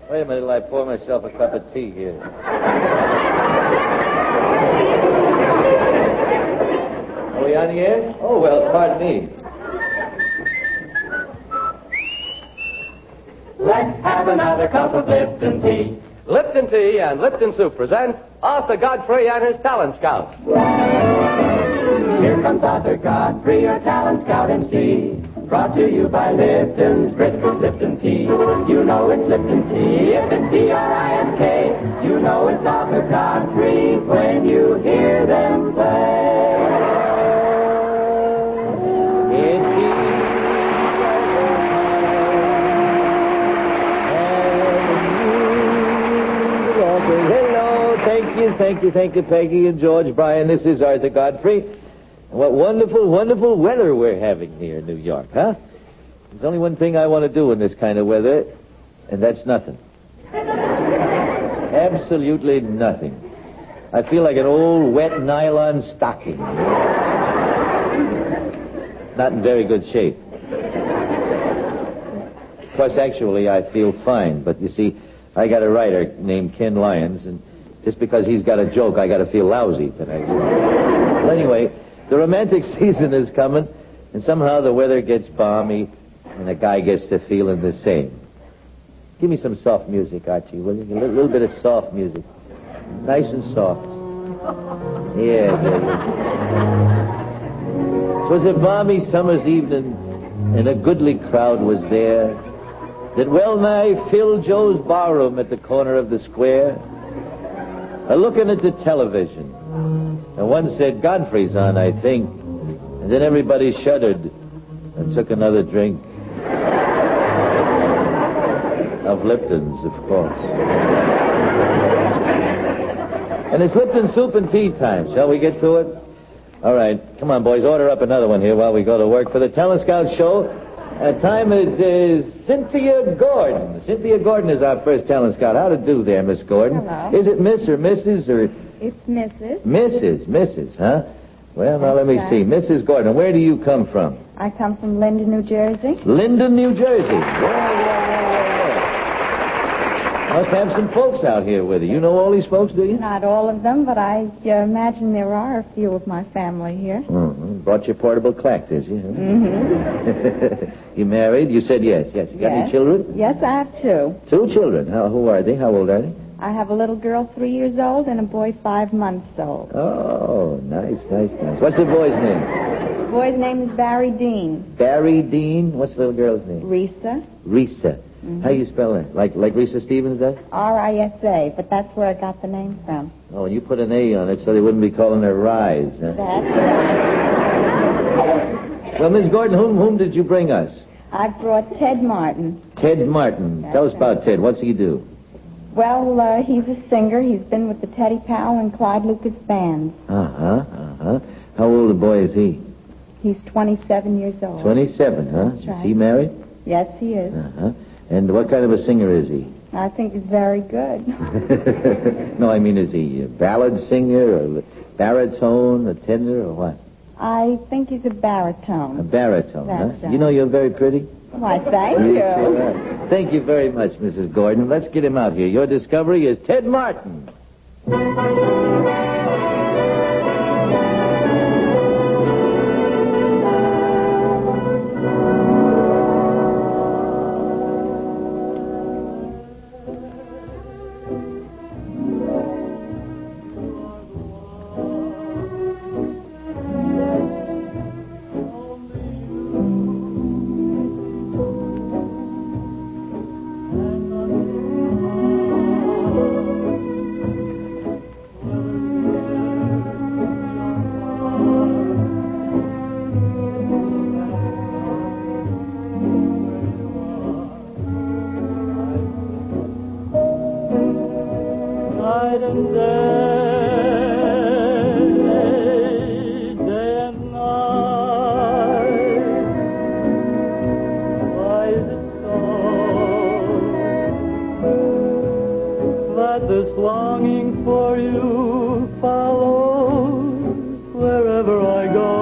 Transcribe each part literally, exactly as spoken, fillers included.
Wait a minute till I pour myself a cup of tea here. Are we on the air? Oh, well, pardon me. Let's have another cup of Lipton tea. Lipton Tea and Lipton Soup present Arthur Godfrey and his Talent Scouts. Here comes Arthur Godfrey, your Talent Scout M C. Brought to you by Lipton's brisk Lipton tea. You know it's Lipton tea if it's D R I S K. You know it's Arthur Godfrey when you hear them play. It's he. Hello, thank you, thank you, thank you, Peggy and George Bryan. This is Arthur Godfrey. What wonderful, wonderful weather we're having here in New York, huh? There's only one thing I want to do in this kind of weather, and that's nothing. Absolutely nothing. I feel like an old wet nylon stocking. Not in very good shape. Of course, actually, I feel fine, but you see, I got a writer named Ken Lyons, and just because he's got a joke, I got to feel lousy tonight. Well, anyway, the romantic season is coming, and somehow the weather gets balmy, and a guy gets to feeling the same. Give me some soft music, Archie, will you? A little, little bit of soft music. Nice and soft. Yeah, yeah, yeah. It was a balmy summer's evening, and a goodly crowd was there that well nigh filled Joe's barroom at the corner of the square, a-looking at the television. And one said, Godfrey's on, I think. And then everybody shuddered and took another drink. Of Lipton's, of course. And it's Lipton soup and tea time. Shall we get to it? All right. Come on, boys. Order up another one here while we go to work. For the Talent Scout show, uh, time is, is Cynthia Gordon. Cynthia Gordon is our first Talent Scout. How to do there, Miss Gordon? Hello. Is it Miss or Missus or... It's Missus Missus, Missus, huh? Well, now let me right. see. Missus Gordon, where do you come from? I come from Linden, New Jersey. Linden, New Jersey. Yeah, yeah, yeah, yeah, yeah. Must have some folks out here with you. You know all these folks, do you? Not all of them, but I uh, imagine there are a few of my family here. Mm-hmm. Brought your portable clack, did you? Mm-hmm. You married? You said yes. Yes. You got Yes. any children? Yes, I have two. Two children. How, who are they? How old are they? I have a little girl three years old and a boy five months old. Oh, nice, nice, nice. What's the boy's name? The boy's name is Barry Dean. Barry Dean. What's the little girl's name? Risa. Risa. Mm-hmm. How you spell that? Like like Risa Stevens does? R I S A, but that's where I got the name from. Oh, and you put an A on it so they wouldn't be calling her Rise. Huh? That's right. Well, Miss Gordon, whom, whom did you bring us? I brought Ted Martin. Ted Martin. That's Tell us right. about Ted. What's he do? Well, uh, he's a singer. He's been with the Teddy Powell and Clyde Lucas bands. Uh-huh, uh-huh. How old a boy is he? He's twenty-seven years old. twenty-seven, huh? That's right. Is he married? Yes, he is. Uh-huh. And what kind of a singer is he? I think he's very good. No, I mean, is he a ballad singer or a baritone, a tenor, or what? I think he's a baritone. A baritone, That's huh? right. You know you're very pretty. Why, thank You you. sure are. Thank you very much, Missus Gordon. Let's get him out here. Your discovery is Ted Martin. Night and day, day and night. Why is it so that this longing for you follows wherever I go?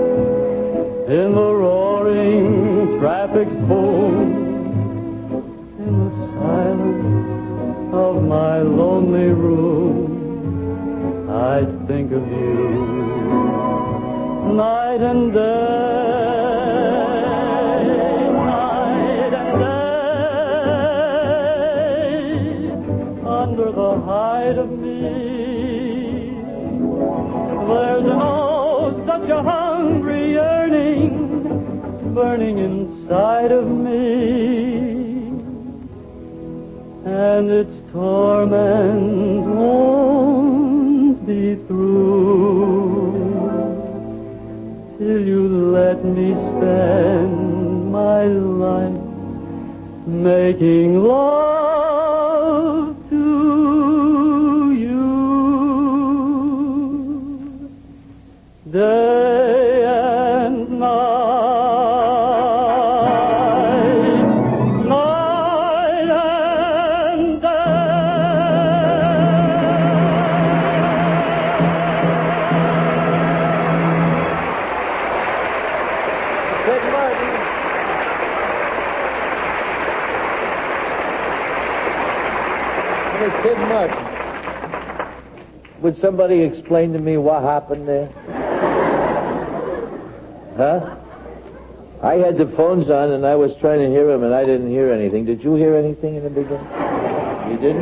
In the roaring traffic's boom, my lonely room, I think of you night and day, night and day, under the hide of me. There's an oh, such a hungry yearning burning inside of me, and its torment won't be through till you let me spend my life making love to you day and night, night and day. Kid Martin. Hey, Kid Martin. Would somebody explain to me what happened there? Huh? I had the phones on and I was trying to hear him and I didn't hear anything. Did you hear anything in the beginning? You didn't?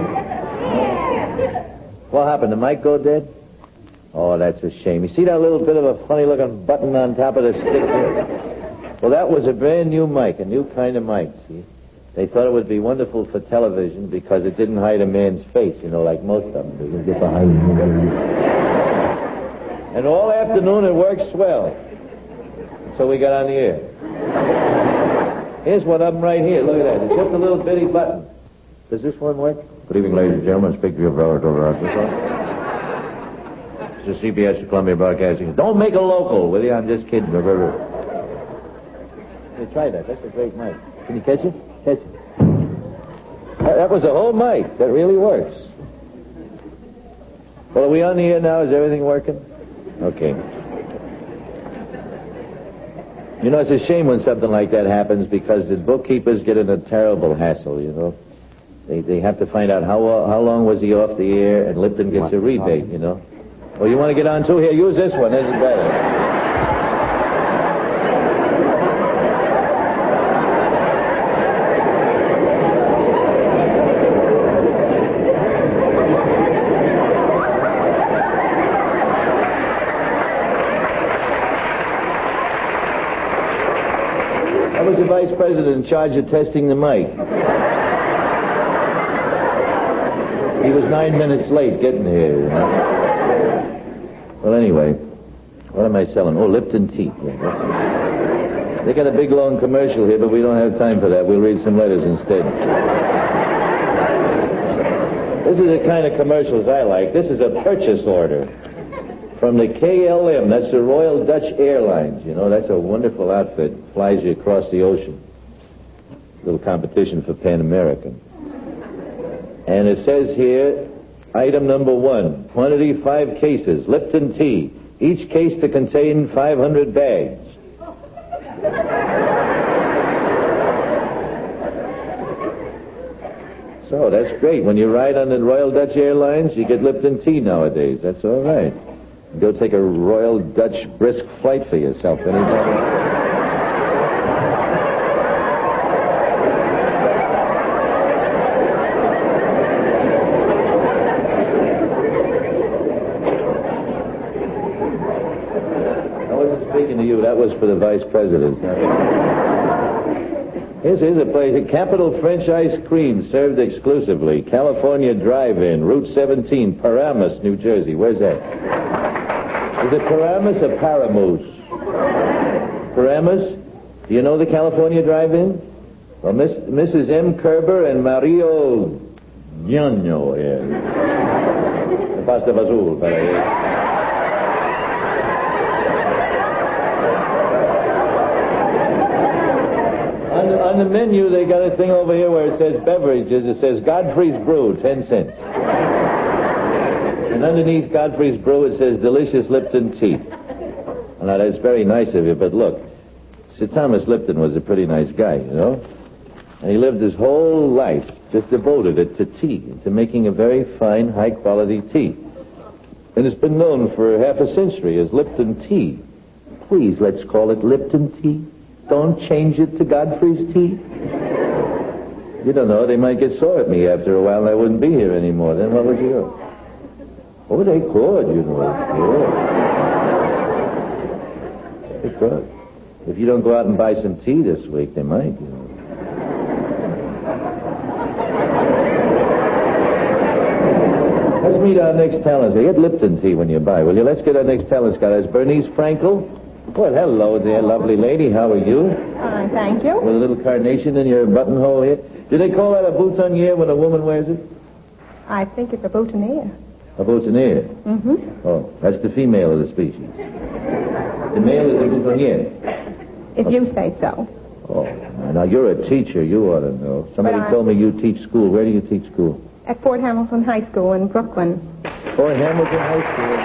What happened? The mic go dead? Oh, that's a shame. You see that little bit of a funny-looking button on top of the stick there? Well, that was a brand new mic, a new kind of mic, see? They thought it would be wonderful for television because it didn't hide a man's face, you know, like most of them do. You get behind him. And all afternoon it worked swell. So we got on the air. Here's one of them right here. Look at that. It's just a little bitty button. Does this one work? Good evening, ladies and gentlemen. Speak to your brother over our This is C B S Columbia Broadcasting. Don't make a local, will you? I'm just kidding. Hey, try that. That's a great mic. Can you catch it? Catch it. That was a whole mic. That really works. Well, are we on the air now? Is everything working? Okay. You know, it's a shame when something like that happens because the bookkeepers get in a terrible hassle, you know. They they have to find out how uh, how long was he off the air, and Lipton gets a rebate, you know. Well, you want to get on too? Here, use this one. This is better. I was the vice president in charge of testing the mic. He was nine minutes late getting here. You know? Well, anyway, what am I selling? Oh, Lipton tea. Yeah, they got a big, long commercial here, but we don't have time for that. We'll read some letters instead. This is the kind of commercials I like. This is a purchase order from the K L M. That's the Royal Dutch Airlines. You know, that's a wonderful outfit. Flies you across the ocean. Little competition for Pan American. And it says here, item number one, quantity five cases, Lipton tea. Each case to contain five hundred bags. So that's great. When you ride on the Royal Dutch Airlines, you get Lipton tea nowadays. That's all right. Go take a Royal Dutch brisk flight for yourself anytime. To you, that was for the vice president. Here's, here's a place, Capital French Ice Cream, served exclusively. California Drive-In, Route seventeen, Paramus, New Jersey. Where's that? Is it Paramus or Paramus? Paramus? Do you know the California Drive-In? Well, Miss, Missus M. Kerber and Mario Gianno here. The pasta vazul, para here. On the, on the menu, they got a thing over here where it says beverages. It says Godfrey's Brew, ten cents. And underneath Godfrey's Brew, it says delicious Lipton tea. Now, that's very nice of you, but look, Sir Thomas Lipton was a pretty nice guy, you know? And he lived his whole life just devoted it to tea, to making a very fine, high-quality tea. And it's been known for half a century as Lipton tea. Please, let's call it Lipton tea. Don't change it to Godfrey's tea. You don't know, they might get sore at me after a while and I wouldn't be here anymore. Then what would you do? Oh, they could, you know. Yeah. They could. If you don't go out and buy some tea this week, they might, you know. Let's meet our next talent. Get Lipton tea when you buy, will you? Let's get our next talent scout. That's Bernice Frankel. Well, hello there, lovely lady. How are you? Fine, thank you. With a little carnation in your buttonhole here. Do they call that a boutonniere when a woman wears it? I think it's a boutonniere. A boutonniere? Mm-hmm. Oh, that's the female of the species. The male is a boutonniere. If you say so. Oh, now you're a teacher. You ought to know. Somebody But I- told me you teach school. Where do you teach school? At Fort Hamilton High School in Brooklyn. Fort Hamilton High School.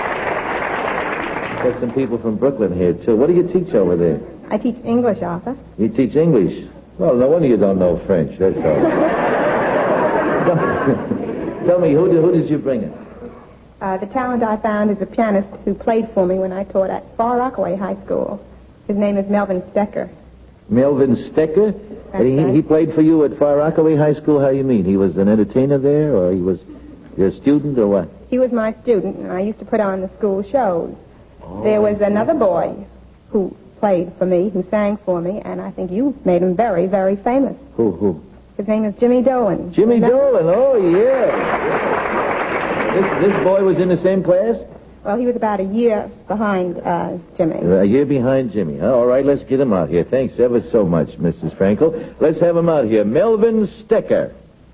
Got some people from Brooklyn here, too. What do you teach over there? I teach English, Arthur. You teach English? Well, no wonder you don't know French, that's all. Tell me, who did, who did you bring in? Uh, the talent I found is a pianist who played for me when I taught at Far Rockaway High School. His name is Melvin Stecker. Melvin Stecker? That's he, right. he played for you at Far Rockaway High School? How do you mean? He was an entertainer there, or he was your student, or what? He was my student, and I used to put on the school shows. Oh, There was another boy who played for me, who sang for me, and I think you made him very, very famous. Who, who? His name is Jimmy Dolan. Jimmy Remember? Dolan, oh, yeah. This, this boy was in the same class? Well, he was about a year behind uh, Jimmy. A year behind Jimmy. Huh? All right, let's get him out here. Thanks ever so much, Missus Frankel. Let's have him out here. Melvin Stecker.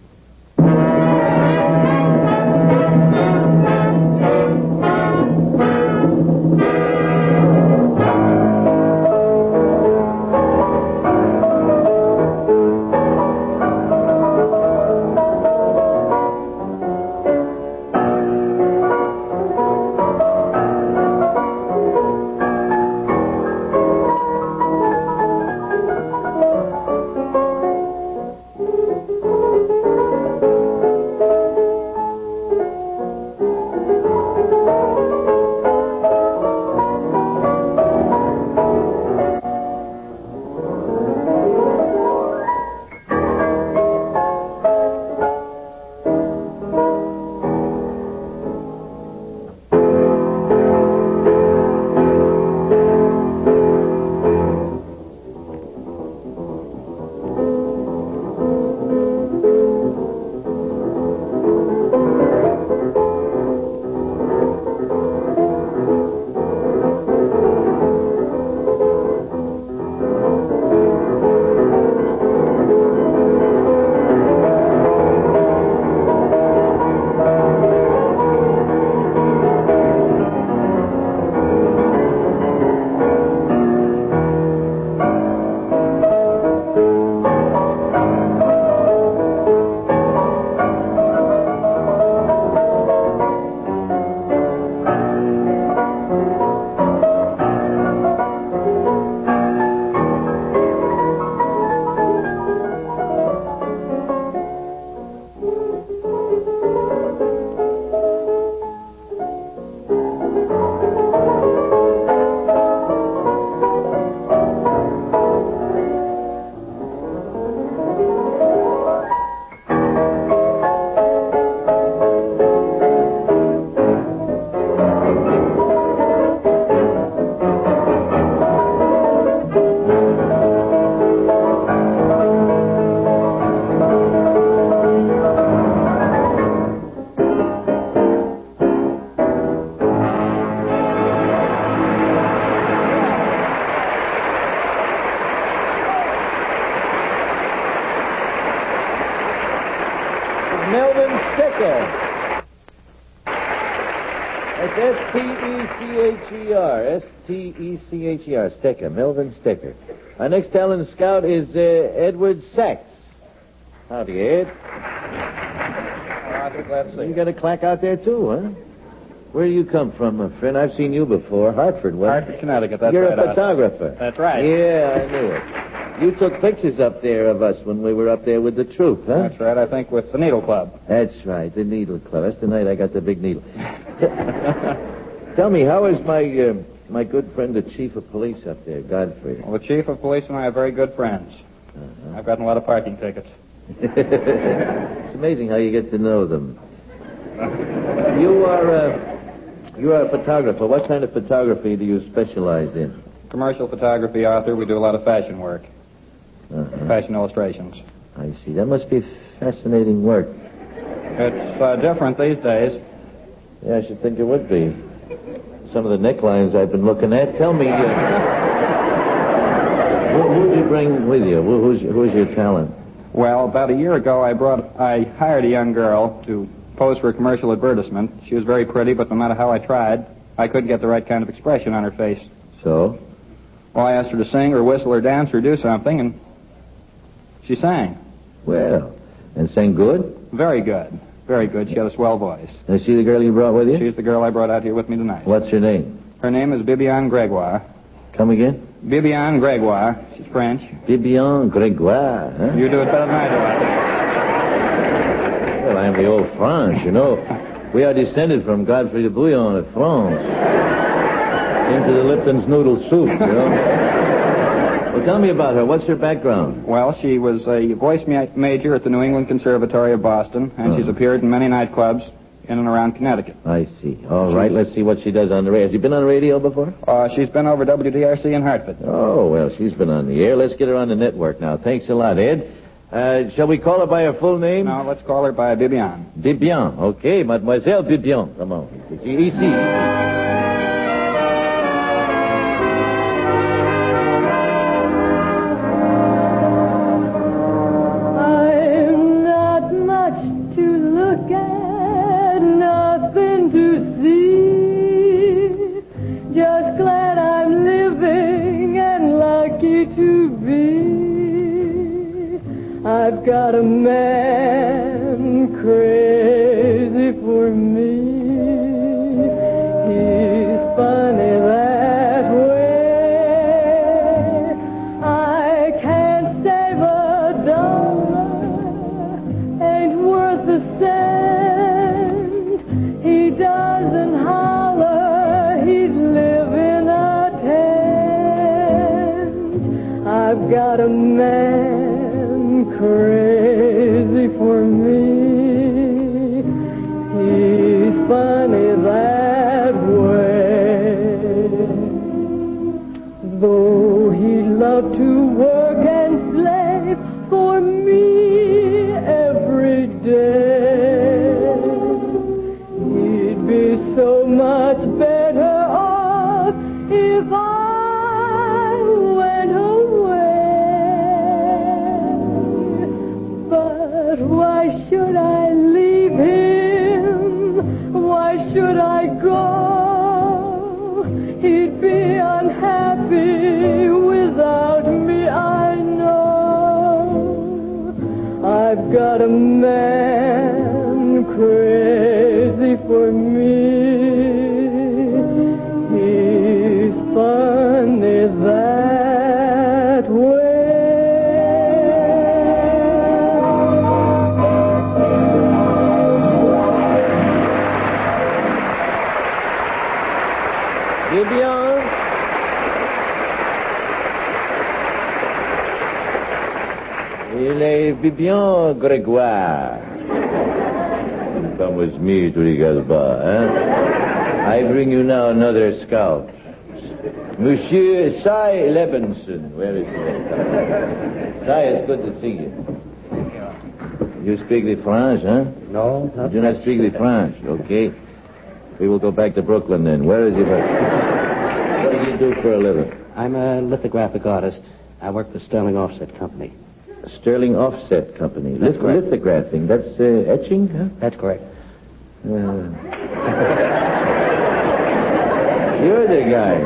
Melvin Stecker. That's S T E C H E R. S T E C H E R. Stecker. Melvin Stecker. Our next talent scout is uh, Edward Sachs. Howdy, Ed. Arthur, glad to see you. You got a clack out there, too, huh? Where do you come from, my friend? I've seen you before. Hartford, what? Hartford, Connecticut, that's You're right. a Arthur. photographer. That's right. Yeah, I knew it. You took pictures up there of us when we were up there with the troupe, huh? That's right, I think with the Needle Club. That's right, the Needle Club. That's the night I got the big needle. Tell me, how is my uh, my good friend, the chief of police up there, Godfrey? Well, the chief of police and I are very good friends. Uh-huh. I've gotten a lot of parking tickets. It's amazing how you get to know them. You are uh, you are a photographer. What kind of photography do you specialize in? Commercial photography, Arthur. We do a lot of fashion work. Uh-huh. Fashion illustrations. I see. That must be fascinating work. It's uh, different these days. Yeah, I should think it would be. Some of the necklines I've been looking at. Tell me, uh, who, who did you bring with you? Who, who's, who's your talent? Well, about a year ago, I brought, I hired a young girl to pose for a commercial advertisement. She was very pretty, but no matter how I tried, I couldn't get the right kind of expression on her face. So? Well, I asked her to sing or whistle or dance or do something, and she sang. Well, and sang good? Very good. Very good. She had a swell voice. And is she the girl you brought with you? She's the girl I brought out here with me tonight. What's her name? Her name is Bibiane Gregoire. Come again? Bibiane Gregoire. She's French. Bibiane Gregoire, huh? You do it better than I do, I think. Well, I'm the old French, you know. We are descended from Godfrey de Bouillon of France. Into the Lipton's noodle soup, you know. Well, tell me about her. What's her background? Well, she was a voice ma- major at the New England Conservatory of Boston, and uh-huh. she's appeared in many nightclubs in and around Connecticut. I see. All right, let's see what she does on the radio. Has she been on the radio before? Uh, she's been over W D R C in Hartford. Oh, well, she's been on the air. Let's get her on the network now. Thanks a lot, Ed. Uh, shall we call her by her full name? No, let's call her by Bibiane. Bibiane. Okay, Mademoiselle Bibiane. Come on. Ici. I've got a man crazy for me. He's funny that way. I can't save a dollar, ain't worth a cent. He doesn't holler, he'd live in a tent. I've got a man crazy for me. He's funny that way. Though he loved to work and slave for me every day, he'd be so much better off if I why should I leave him? Why should I go? He'd be unhappy without me, I know. I've got a man crazy for me. He's funny that way. Bibiane. Il est Bibiane Gregoire. Come with me to the Gasbar, hein? I bring you now another scout. Monsieur Cy Levinson. Where is he? Cy, it's good to see you. You speak the French, huh? No, not You do not speak the French, okay? We will go back to Brooklyn then. Where is he? What do you do for a living? I'm a lithographic artist. I work for Sterling Offset Company. Sterling Offset Company. That's Lith- correct. Lithographing. That's uh, etching, huh? That's correct. Uh, you're the guy,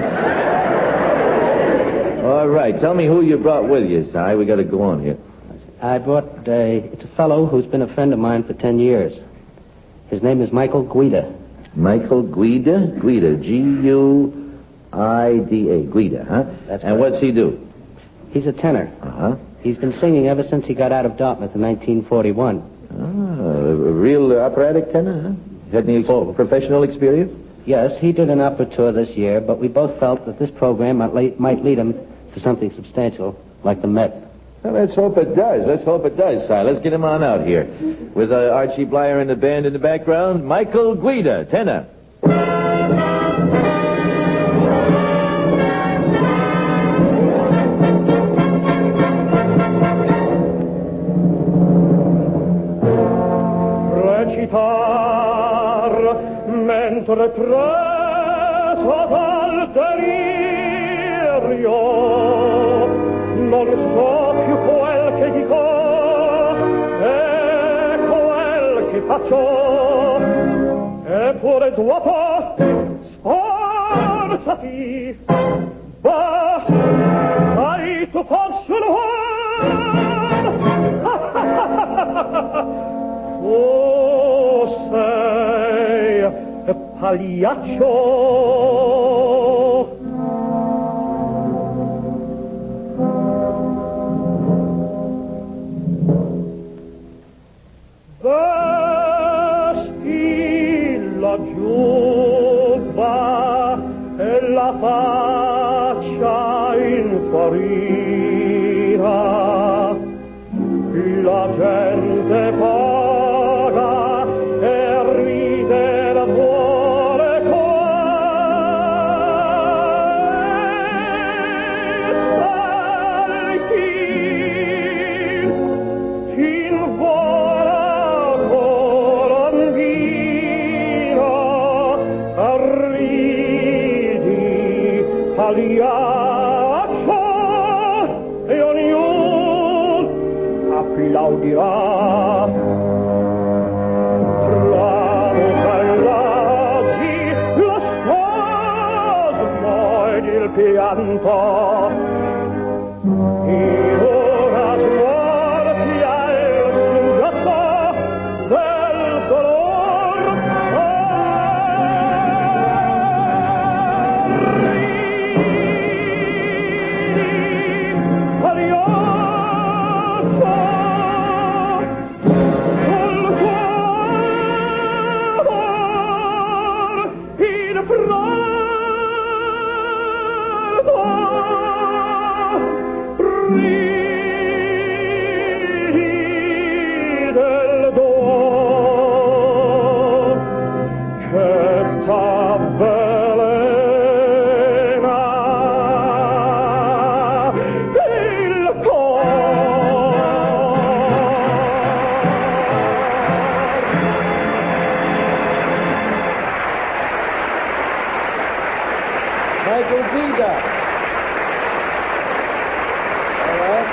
huh? All right. Tell me who you brought with you, Si. We got to go on here. I brought a... It's a fellow who's been a friend of mine for ten years. His name is Michael Guida. Michael Guida? Guida. G U I D A. Guida, huh? That's And correct. what's he do? He's a tenor. Uh-huh. He's been singing ever since he got out of Dartmouth in nineteen forty-one. Ah, a real operatic tenor, huh? Had any ex- Oh. professional experience? Yes, he did an opera tour this year, but we both felt that this program might lead, might lead him to something substantial, like the Met. Well, let's hope it does. Let's hope it does, Si. Let's get him on out here. With uh, Archie Blyer in the band in the background, Michael Guida, tenor. Recitar mentre preso dal delirio non so più quel che dico e quel che faccio eppure dopo sforzati va hai tu forse un oh sei pagliaccio vesti la giubba e la faccia infarina la gente paga e ride l'amore salti in vola colombina arridi pagliaccio e ognuno applaudirà tramuta l'asi lo spasmo ed il pianto in una smorfia il singhiozzo del dolor Michael Guida. All right.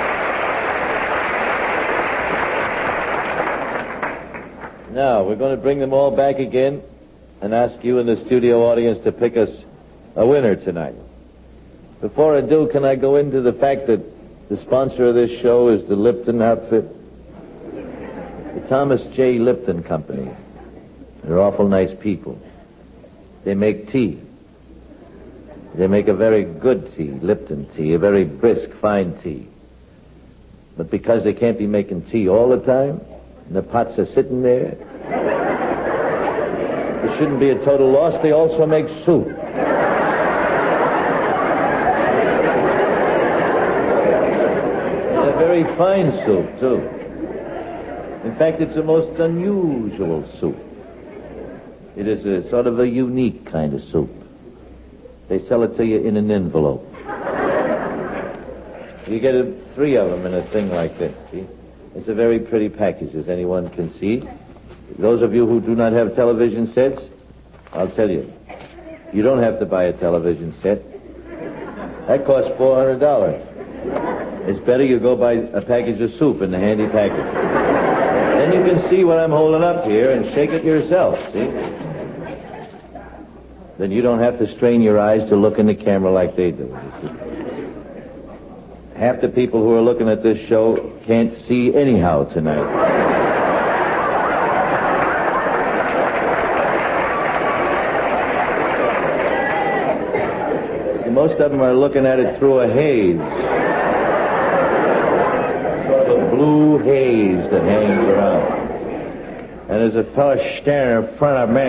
Now, we're going to bring them all back again and ask you in the studio audience to pick us a winner tonight. Before I do, can I go into the fact that the sponsor of this show is the Lipton outfit? The Thomas J. Lipton Company. They're awful nice people. They make tea. They make a very good tea, Lipton tea, a very brisk, fine tea. But because they can't be making tea all the time, and the pots are sitting there, it shouldn't be a total loss. They also make soup. And a very fine soup, too. In fact, it's a most unusual soup. It is a sort of a unique kind of soup. They sell it to you in an envelope. You get a, three of them in a thing like this, see? It's a very pretty package, as anyone can see. Those of you who do not have television sets, I'll tell you, you don't have to buy a television set. That costs four hundred dollars. It's better you go buy a package of soup in the handy package. Then you can see what I'm holding up here and shake it yourself, see? Then you don't have to strain your eyes to look in the camera like they do. Half the people who are looking at this show can't see anyhow tonight. See, most of them are looking at it through a haze. news that hangs around. And there's a fellow standing in front of me,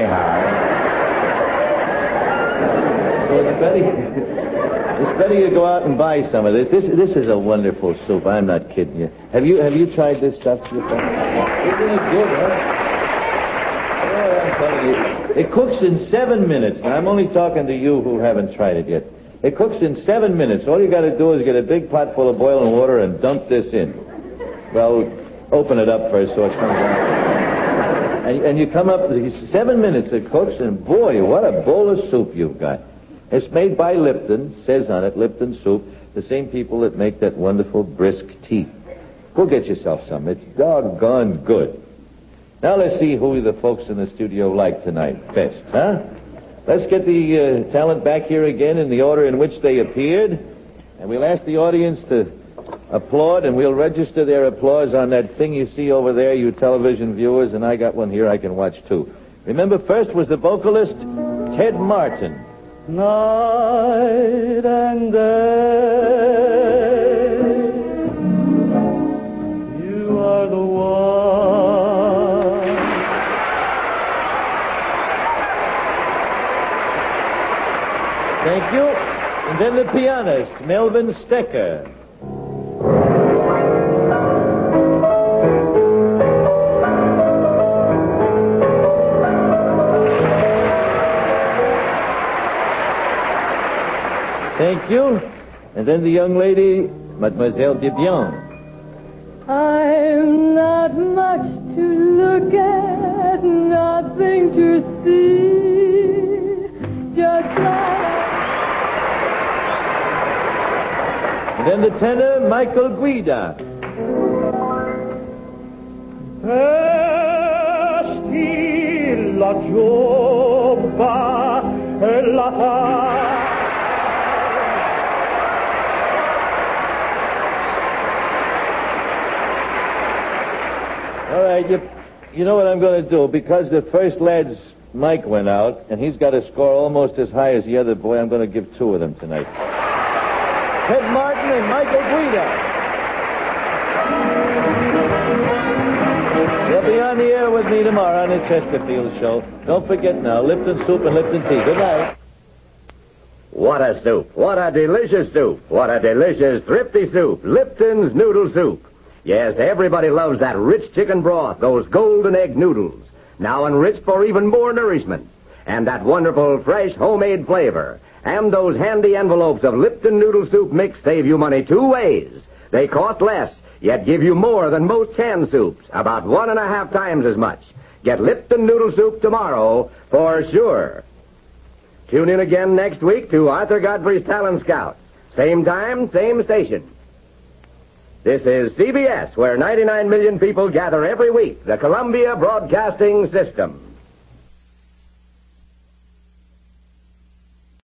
so it's better, it's better you go out and buy some of this. This this is a wonderful soup. I'm not kidding you. Have you have you tried this stuff? Isn't it good, huh? Oh, I'm telling you. It cooks in seven minutes. Now, I'm only talking to you who haven't tried it yet. It cooks in seven minutes. All you got to do is get a big pot full of boiling water and dump this in. Well, open it up first so it comes out. And, and you come up, seven minutes it cooks, and boy, what a bowl of soup you've got. It's made by Lipton, says on it, Lipton soup, the same people that make that wonderful brisk tea. Go get yourself some. It's doggone good. Now let's see who the folks in the studio like tonight best, huh? Let's get the uh, talent back here again in the order in which they appeared, and we'll ask the audience to applaud, and we'll register their applause on that thing you see over there, you television viewers, and I got one here I can watch too. Remember, first was the vocalist Ted Martin. Night and day, you are the one. Thank you. And then the pianist, Melvin Stecker. Thank you. And then the young lady, Mademoiselle Bibian. I'm not much to look at, nothing to see, just like... And then the tenor, Michael Guida. Esti la giova e la All right, you, you know what I'm going to do? Because the first lad's mic went out, and he's got a score almost as high as the other boy, I'm going to give two of them tonight. Ted Martin and Michael Guida. They'll be on the air with me tomorrow on the Chesterfield Show. Don't forget now, Lipton Soup and Lipton Tea. Good night. What a soup. What a delicious soup. What a delicious, thrifty soup. Lipton's Noodle Soup. Yes, everybody loves that rich chicken broth, those golden egg noodles, now enriched for even more nourishment, and that wonderful fresh homemade flavor. And those handy envelopes of Lipton Noodle Soup mix save you money two ways. They cost less, yet give you more than most canned soups, about one and a half times as much. Get Lipton Noodle Soup tomorrow for sure. Tune in again next week to Arthur Godfrey's Talent Scouts. Same time, same station. This is C B S, where ninety-nine million people gather every week, the Columbia Broadcasting System.